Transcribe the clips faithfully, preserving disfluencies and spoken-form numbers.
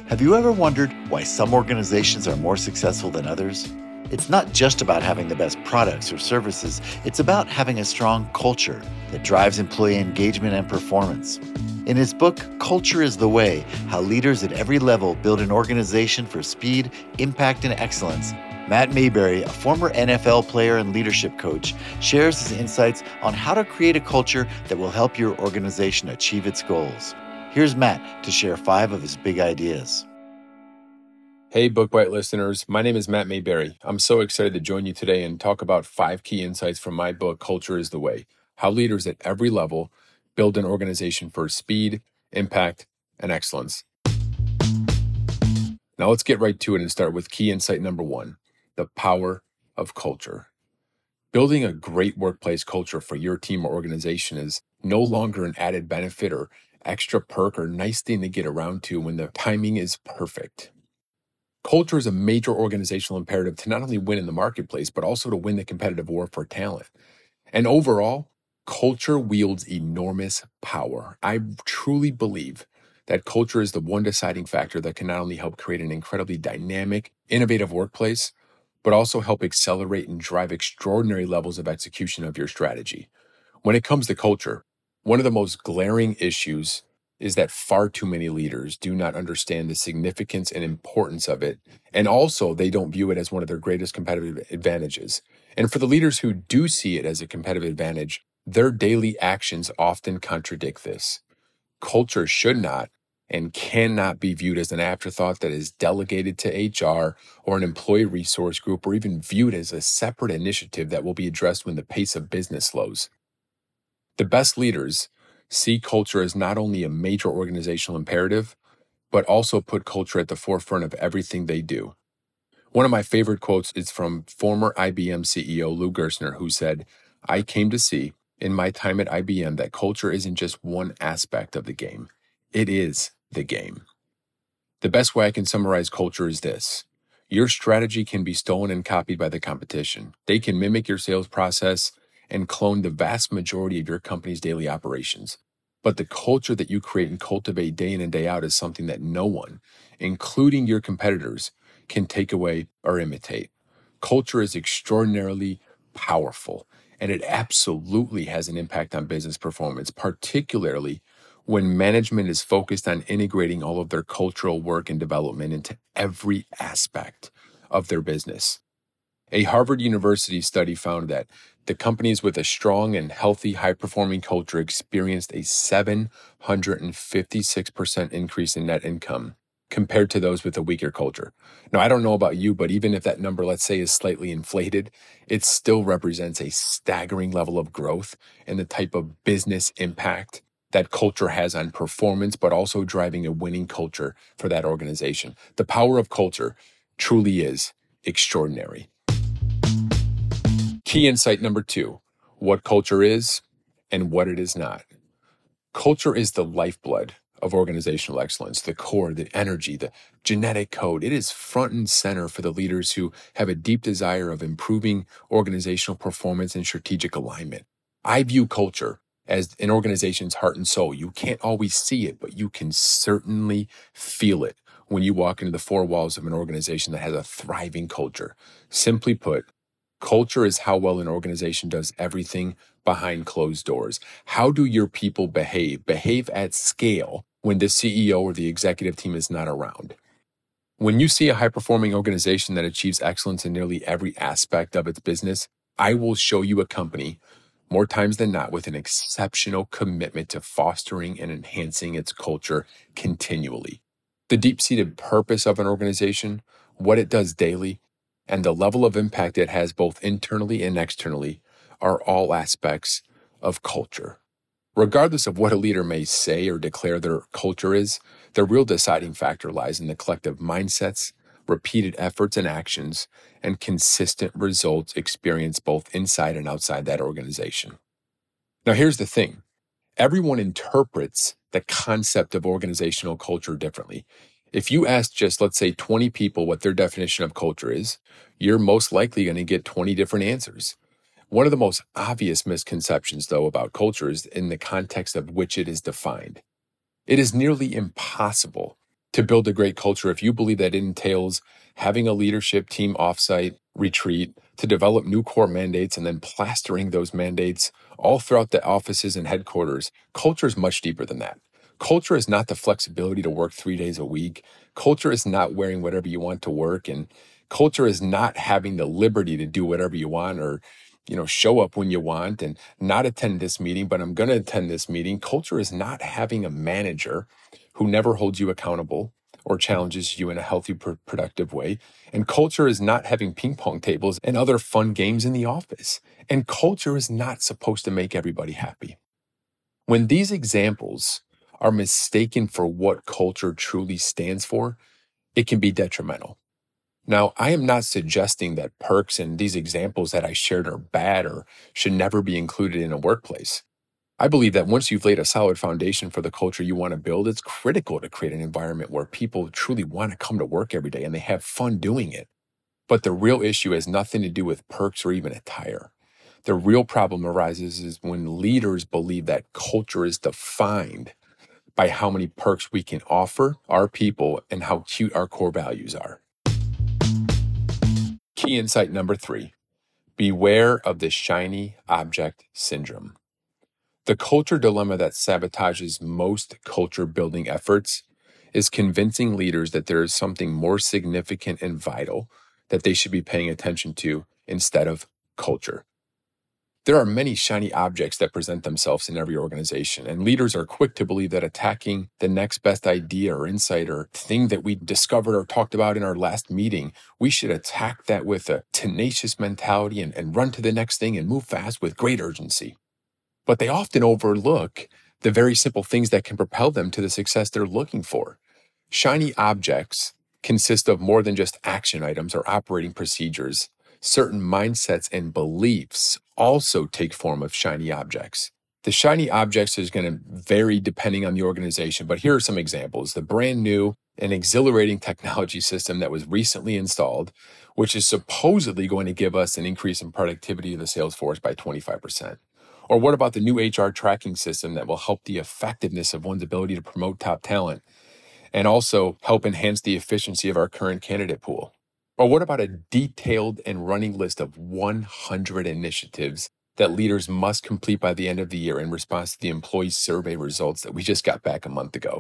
Have you ever wondered why some organizations are more successful than others? It's not just about having the best products or services, it's about having a strong culture that drives employee engagement and performance. In his book, Culture is the Way, How Leaders at Every Level Build an Organization for Speed, Impact, and Excellence, Matt Mayberry, a former N F L player and leadership coach, shares his insights on how to create a culture that will help your organization achieve its goals. Here's Matt to share five of his big ideas. Hey, Book Bite listeners. My name is Matt Mayberry. I'm so excited to join you today and talk about five key insights from my book, Culture is the Way, How Leaders at Every Level Build an Organization for Speed, Impact, and Excellence. Now let's get right to it and start with key insight number one, the power of culture. Building a great workplace culture for your team or organization is no longer an added benefit or extra perk or nice thing to get around to when the timing is perfect. Culture is a major organizational imperative to not only win in the marketplace, but also to win the competitive war for talent. And overall, culture wields enormous power. I truly believe that culture is the one deciding factor that can not only help create an incredibly dynamic, innovative workplace, but also help accelerate and drive extraordinary levels of execution of your strategy. When it comes to culture, one of the most glaring issues is that far too many leaders do not understand the significance and importance of it, and also they don't view it as one of their greatest competitive advantages. And for the leaders who do see it as a competitive advantage, their daily actions often contradict this. Culture should not and cannot be viewed as an afterthought that is delegated to H R or an employee resource group, or even viewed as a separate initiative that will be addressed when the pace of business slows. The best leaders see culture as not only a major organizational imperative, but also put culture at the forefront of everything they do. One of my favorite quotes is from former I B M C E O Lou Gerstner, who said, "I came to see in my time at I B M that culture isn't just one aspect of the game. It is the game." The best way I can summarize culture is this. Your strategy can be stolen and copied by the competition. They can mimic your sales process and clone the vast majority of your company's daily operations. But the culture that you create and cultivate day in and day out is something that no one, including your competitors, can take away or imitate. Culture is extraordinarily powerful, and it absolutely has an impact on business performance, particularly when management is focused on integrating all of their cultural work and development into every aspect of their business. A Harvard University study found that the companies with a strong and healthy, high-performing culture experienced a seven hundred fifty-six percent increase in net income compared to those with a weaker culture. Now, I don't know about you, but even if that number, let's say, is slightly inflated, it still represents a staggering level of growth and the type of business impact that culture has on performance, but also driving a winning culture for that organization. The power of culture truly is extraordinary. Key insight number two, what culture is and what it is not. Culture is the lifeblood of organizational excellence, the core, the energy, the genetic code. It is front and center for the leaders who have a deep desire of improving organizational performance and strategic alignment. I view culture as an organization's heart and soul. You can't always see it, but you can certainly feel it when you walk into the four walls of an organization that has a thriving culture. Simply put, culture is how well an organization does everything behind closed doors. How do your people behave? Behave at scale when the C E O or the executive team is not around. When you see a high-performing organization that achieves excellence in nearly every aspect of its business, I will show you a company, more times than not, with an exceptional commitment to fostering and enhancing its culture continually. The deep-seated purpose of an organization, what it does daily, and the level of impact it has both internally and externally are all aspects of culture. Regardless of what a leader may say or declare their culture is, the real deciding factor lies in the collective mindsets, repeated efforts and actions, and consistent results experienced both inside and outside that organization. Now, here's the thing. Everyone interprets the concept of organizational culture differently. If you ask just, let's say, twenty people what their definition of culture is, you're most likely going to get twenty different answers. One of the most obvious misconceptions, though, about culture is in the context of which it is defined. It is nearly impossible To build a great culture, if you believe that it entails having a leadership team offsite retreat to develop new core mandates and then plastering those mandates all throughout the offices and headquarters, culture is much deeper than that. Culture is not the flexibility to work three days a week. Culture is not wearing whatever you want to work. And culture is not having the liberty to do whatever you want or, you know, show up when you want and not attend this meeting, but I'm going to attend this meeting. Culture is not having a manager who never holds you accountable or challenges you in a healthy, pr- productive way. And culture is not having ping pong tables and other fun games in the office. And culture is not supposed to make everybody happy. When these examples are mistaken for what culture truly stands for, it can be detrimental. Now, I am not suggesting that perks and these examples that I shared are bad or should never be included in a workplace. I believe that once you've laid a solid foundation for the culture you want to build, it's critical to create an environment where people truly want to come to work every day and they have fun doing it. But the real issue has nothing to do with perks or even attire. The real problem arises is when leaders believe that culture is defined by how many perks we can offer our people and how cute our core values are. Key insight number three, beware of the shiny object syndrome. The culture dilemma that sabotages most culture building efforts is convincing leaders that there is something more significant and vital that they should be paying attention to instead of culture. There are many shiny objects that present themselves in every organization, and leaders are quick to believe that attacking the next best idea or insight or thing that we discovered or talked about in our last meeting, we should attack that with a tenacious mentality and, and run to the next thing and move fast with great urgency. But they often overlook the very simple things that can propel them to the success they're looking for. Shiny objects consist of more than just action items or operating procedures. Certain mindsets and beliefs also take form of shiny objects. The shiny objects is going to vary depending on the organization, but here are some examples. The brand new and exhilarating technology system that was recently installed, which is supposedly going to give us an increase in productivity of the sales force by twenty-five percent. Or what about the new H R tracking system that will help the effectiveness of one's ability to promote top talent and also help enhance the efficiency of our current candidate pool? Or what about a detailed and running list of one hundred initiatives that leaders must complete by the end of the year in response to the employee survey results that we just got back a month ago?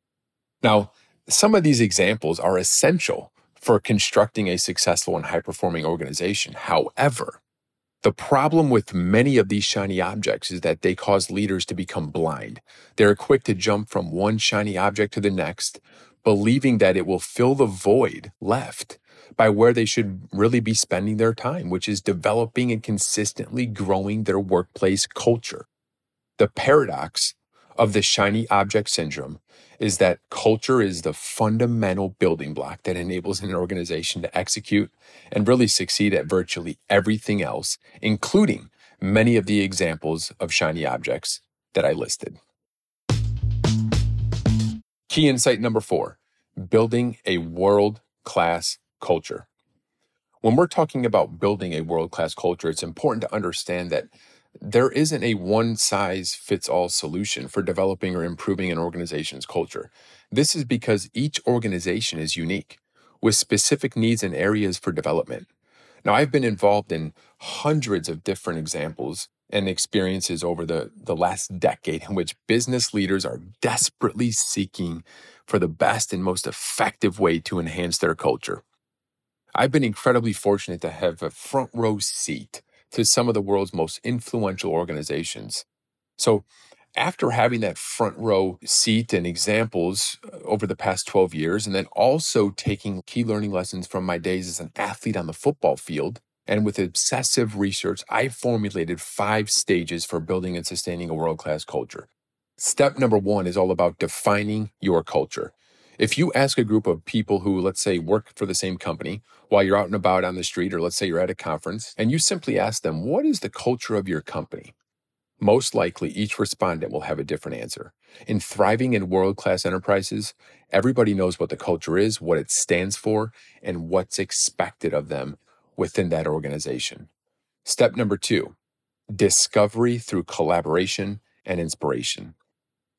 Now, some of these examples are essential for constructing a successful and high-performing organization. However, the problem with many of these shiny objects is that they cause leaders to become blind. They're quick to jump from one shiny object to the next, believing that it will fill the void left by where they should really be spending their time, which is developing and consistently growing their workplace culture. The paradox of the shiny object syndrome is that culture is the fundamental building block that enables an organization to execute and really succeed at virtually everything else, including many of the examples of shiny objects that I listed. Key insight number four, building a world-class culture. When we're talking about building a world-class culture, it's important to understand that there isn't a one-size-fits-all solution for developing or improving an organization's culture. This is because each organization is unique, with specific needs and areas for development. Now, I've been involved in hundreds of different examples and experiences over the, the last decade in which business leaders are desperately seeking for the best and most effective way to enhance their culture. I've been incredibly fortunate to have a front row seat to some of the world's most influential organizations. So after having that front row seat and examples over the past twelve years, and then also taking key learning lessons from my days as an athlete on the football field, and with obsessive research, I formulated five stages for building and sustaining a world-class culture. Step number one is all about defining your culture. If you ask a group of people who, let's say, work for the same company while you're out and about on the street, or let's say you're at a conference, and you simply ask them, what is the culture of your company? Most likely, each respondent will have a different answer. In thriving and world-class enterprises, everybody knows what the culture is, what it stands for, and what's expected of them within that organization. Step number two, discovery through collaboration and inspiration.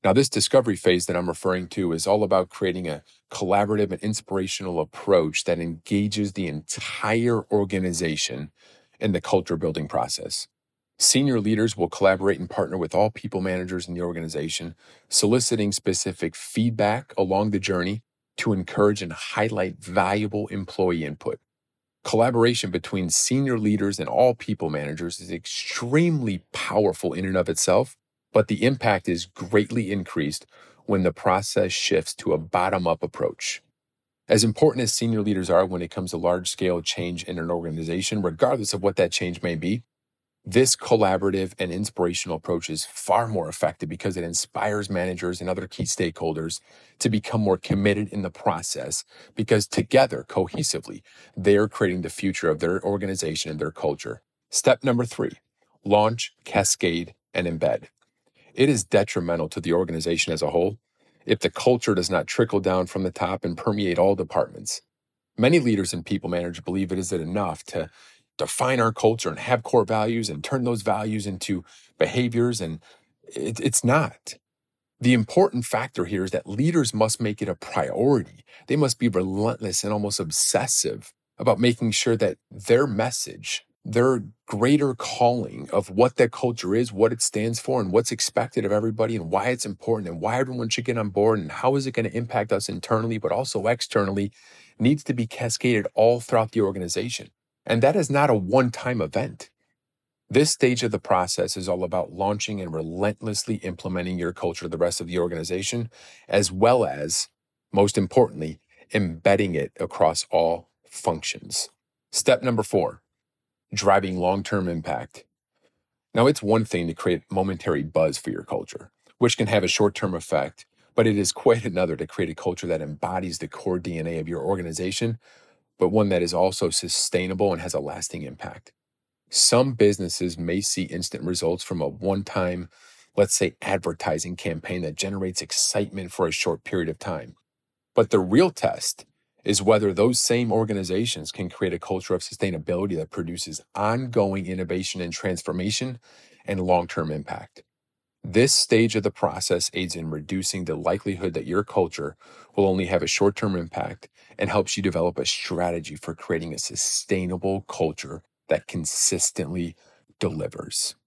Now, this discovery phase that I'm referring to is all about creating a collaborative and inspirational approach that engages the entire organization in the culture building process. Senior leaders will collaborate and partner with all people managers in the organization, soliciting specific feedback along the journey to encourage and highlight valuable employee input. Collaboration between senior leaders and all people managers is extremely powerful in and of itself, but the impact is greatly increased when the process shifts to a bottom-up approach. As important as senior leaders are when it comes to large-scale change in an organization, regardless of what that change may be, this collaborative and inspirational approach is far more effective because it inspires managers and other key stakeholders to become more committed in the process, because together, cohesively, they're creating the future of their organization and their culture. Step number three, launch, cascade, and embed. It is detrimental to the organization as a whole if the culture does not trickle down from the top and permeate all departments. Many leaders and people managers believe it isn't enough to define our culture and have core values and turn those values into behaviors, and it, it's not. The important factor here is that leaders must make it a priority. They must be relentless and almost obsessive about making sure that their message, their greater calling of what that culture is, what it stands for, and what's expected of everybody, and why it's important, and why everyone should get on board, and how is it going to impact us internally, but also externally, needs to be cascaded all throughout the organization. And that is not a one-time event. This stage of the process is all about launching and relentlessly implementing your culture to the rest of the organization, as well as, most importantly, embedding it across all functions. Step number four, driving long-term impact. Now, it's one thing to create momentary buzz for your culture, which can have a short-term effect, but it is quite another to create a culture that embodies the core D N A of your organization, but one that is also sustainable and has a lasting impact. Some businesses may see instant results from a one-time, let's say, advertising campaign that generates excitement for a short period of time. But the real test is whether those same organizations can create a culture of sustainability that produces ongoing innovation and transformation and long-term impact. This stage of the process aids in reducing the likelihood that your culture will only have a short-term impact and helps you develop a strategy for creating a sustainable culture that consistently delivers.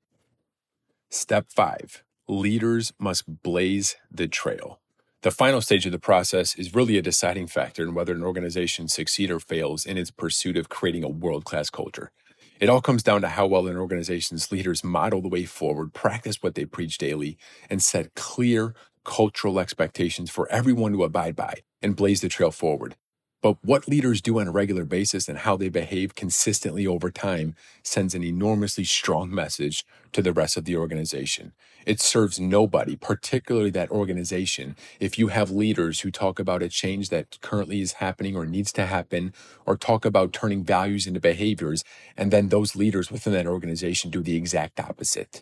Step five, leaders must blaze the trail. The final stage of the process is really a deciding factor in whether an organization succeeds or fails in its pursuit of creating a world-class culture. It all comes down to how well an organization's leaders model the way forward, practice what they preach daily, and set clear cultural expectations for everyone to abide by and blaze the trail forward. But what leaders do on a regular basis and how they behave consistently over time sends an enormously strong message to the rest of the organization. It serves nobody, particularly that organization, if you have leaders who talk about a change that currently is happening or needs to happen, or talk about turning values into behaviors, and then those leaders within that organization do the exact opposite.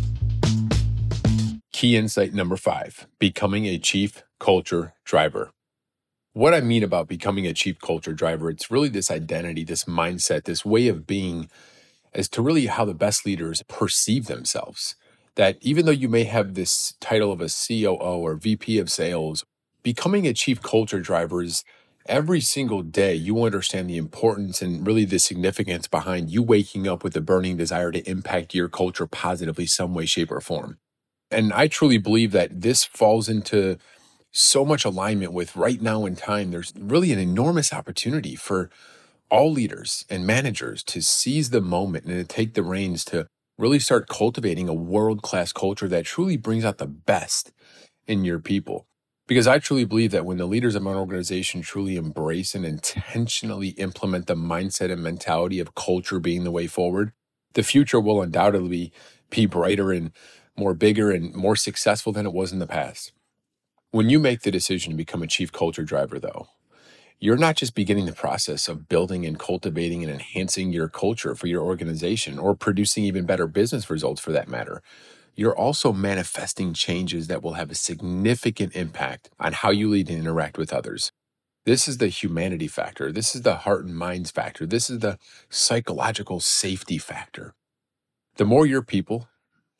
Key insight number five, becoming a chief culture driver. What I mean about becoming a chief culture driver, it's really this identity, this mindset, this way of being as to really how the best leaders perceive themselves. That even though you may have this title of a C O O or V P of sales, becoming a chief culture driver is every single day you understand the importance and really the significance behind you waking up with a burning desire to impact your culture positively some way, shape, or form. And I truly believe that this falls into so much alignment with right now in time. There's really an enormous opportunity for all leaders and managers to seize the moment and to take the reins to really start cultivating a world-class culture that truly brings out the best in your people. Because I truly believe that when the leaders of an organization truly embrace and intentionally implement the mindset and mentality of culture being the way forward, the future will undoubtedly be brighter and more bigger and more successful than it was in the past. When you make the decision to become a chief culture driver, though, you're not just beginning the process of building and cultivating and enhancing your culture for your organization or producing even better business results for that matter. You're also manifesting changes that will have a significant impact on how you lead and interact with others. This is the humanity factor. This is the heart and minds factor. This is the psychological safety factor. The more your people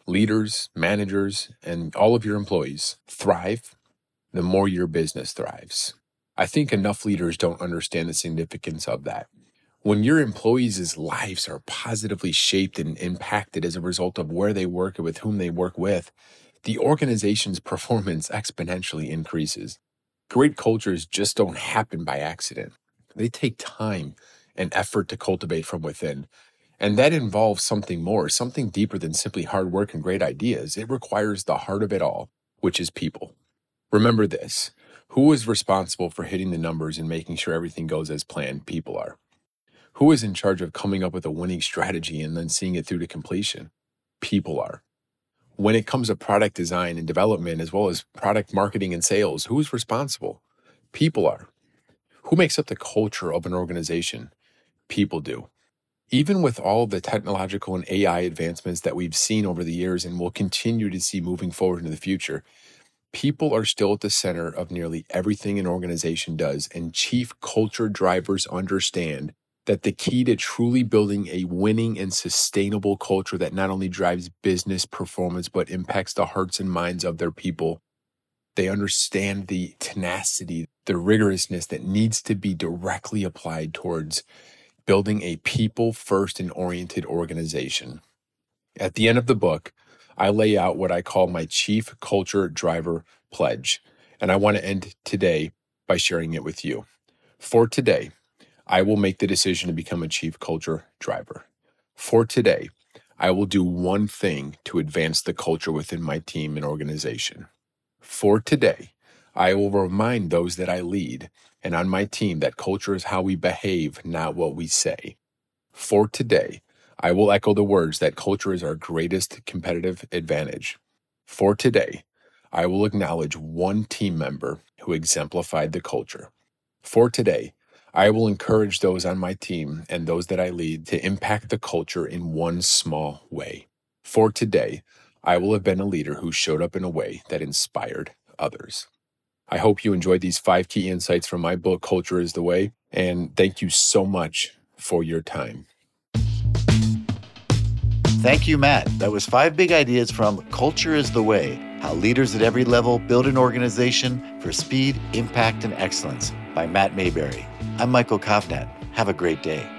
leaders, managers, and all of your employees thrive, the more your business thrives. I think enough leaders don't understand the significance of that. When your employees' lives are positively shaped and impacted as a result of where they work and with whom they work with, the organization's performance exponentially increases. Great cultures just don't happen by accident. They take time and effort to cultivate from within. And that involves something more, something deeper than simply hard work and great ideas. It requires the heart of it all, which is people. Remember this: who is responsible for hitting the numbers and making sure everything goes as planned? People are. Who is in charge of coming up with a winning strategy and then seeing it through to completion? People are. When it comes to product design and development, as well as product marketing and sales, who is responsible? People are. Who makes up the culture of an organization? People do. Even with all the technological and A I advancements that we've seen over the years and will continue to see moving forward into the future, people are still at the center of nearly everything an organization does, and chief culture drivers understand that the key to truly building a winning and sustainable culture that not only drives business performance but impacts the hearts and minds of their people, they understand the tenacity, the rigorousness that needs to be directly applied towards building a people-first and oriented organization. At the end of the book, I lay out what I call my Chief Culture Driver Pledge, and I want to end today by sharing it with you. For today, I will make the decision to become a Chief Culture Driver. For today, I will do one thing to advance the culture within my team and organization. For today, I will remind those that I lead and on my team that culture is how we behave, not what we say. For today, I will echo the words that culture is our greatest competitive advantage. For today, I will acknowledge one team member who exemplified the culture. For today, I will encourage those on my team and those that I lead to impact the culture in one small way. For today, I will have been a leader who showed up in a way that inspired others. I hope you enjoyed these five key insights from my book, Culture is the Way, and thank you so much for your time. Thank you, Matt. That was five big ideas from Culture is the Way: How Leaders at Every Level Build an Organization for Speed, Impact, and Excellence by Matt Mayberry. I'm Michael Kovnat. Have a great day.